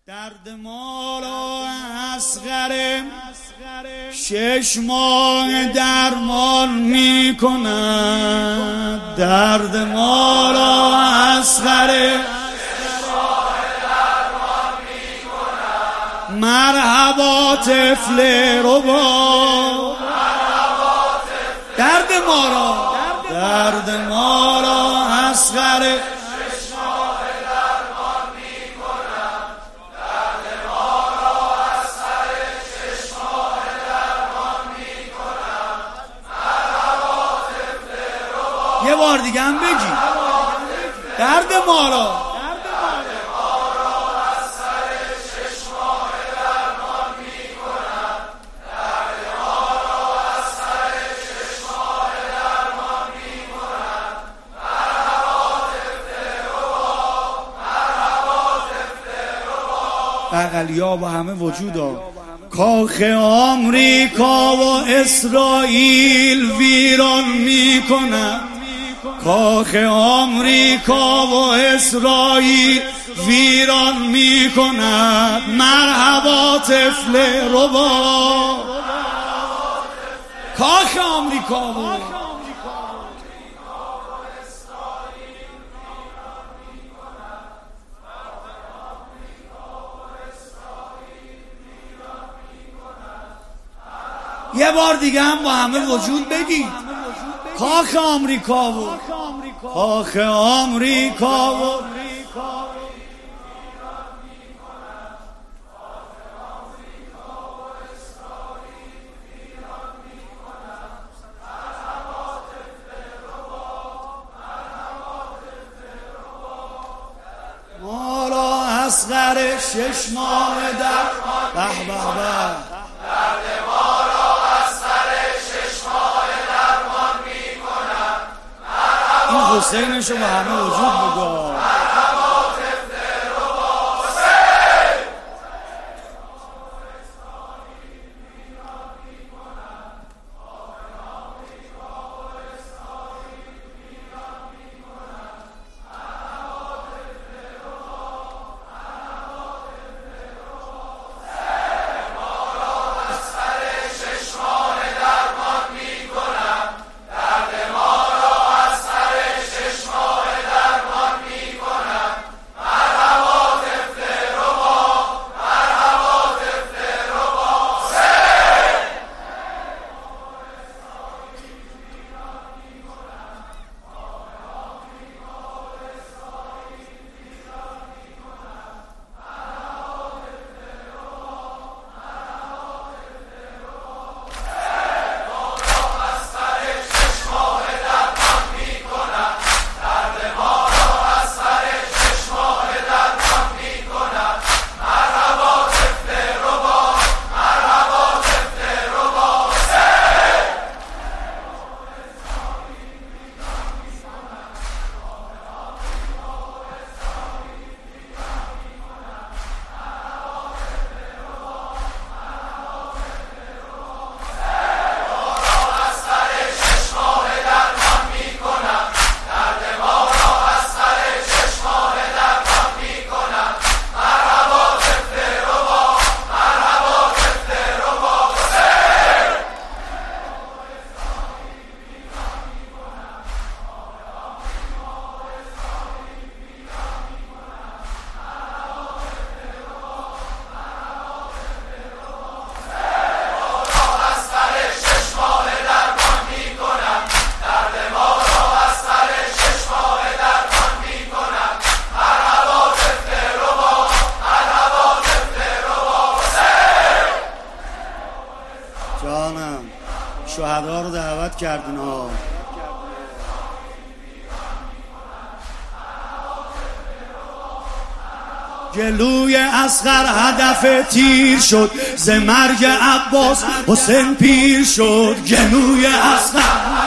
درد ما را اصغر 6 ماه درمان می کند. درد ما را اصغر 6 ماه درمان می کند. مرحبا طفل ربا، درد ما را اصغر یه بار دیگه هم بگی درد ما را از سر 6 ماه درمان می کند. درد ما را از سر 6 ماه درمان می کند. مرحبا طفل ربا، مرحبا طفل ربا. بغلیا با همه وجودا. کاخ آمریکا و اسرائیل ویران می کند. کاخ آمریکا و اسرائیل ویران می کند. مرحبا طفل ربا. کاخ آمریکا و یه بار دیگه هم با همه وجود بگید کاخ آمریکا و کاخ آمریکا و ما را اصغر 6 ماه در به به به حسینشو با همه وجود بگو. جانم شهدا رو دعوت کردین ها. جلوی اصغر هدف تیر شد، ز مرگ عباس حسین پیر شد. جلوی اصغر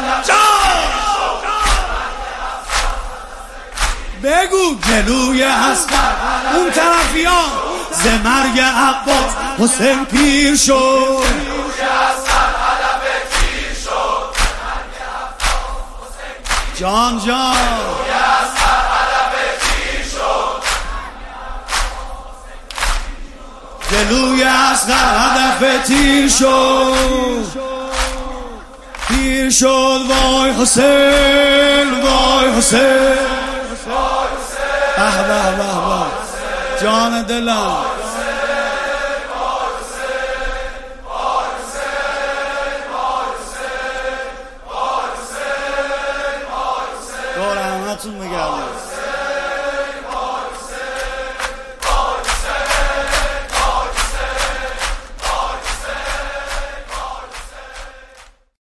بگو جلوی اصغر اون طرفیان، ز مرگ عباس حسین پیر شد. جان گلوی اصغر هدف تیر شد، تیر شد. وای حسین، وای حسین، به به به به، جان دلم.